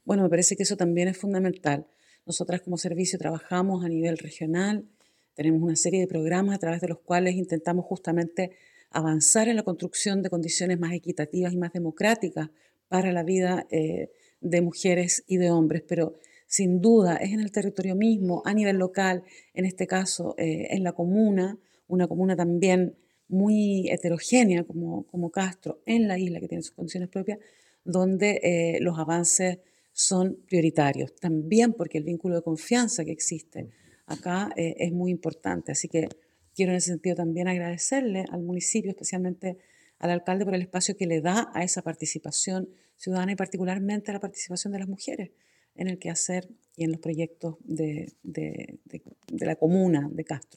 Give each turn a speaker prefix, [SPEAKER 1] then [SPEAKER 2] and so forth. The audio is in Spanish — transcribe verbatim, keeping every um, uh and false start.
[SPEAKER 1] Bueno, me parece que eso también es fundamental. Nosotras como servicio trabajamos a nivel regional, tenemos una serie de programas a través de los cuales intentamos justamente avanzar en la construcción de condiciones más equitativas y más democráticas para la vida eh, de mujeres y de hombres, pero sin duda es en el territorio mismo, a nivel local, en este caso eh, en la comuna, una comuna también muy heterogénea como, como Castro, en la isla que tiene sus condiciones propias, donde eh, los avances son prioritarios. También porque el vínculo de confianza que existe acá eh, es muy importante. Así que quiero en ese sentido también agradecerle al municipio, especialmente al alcalde, por el espacio que le da a esa participación ciudadana y particularmente a la participación de las mujeres en el quehacer y en los proyectos de, de, de, de la comuna de Castro.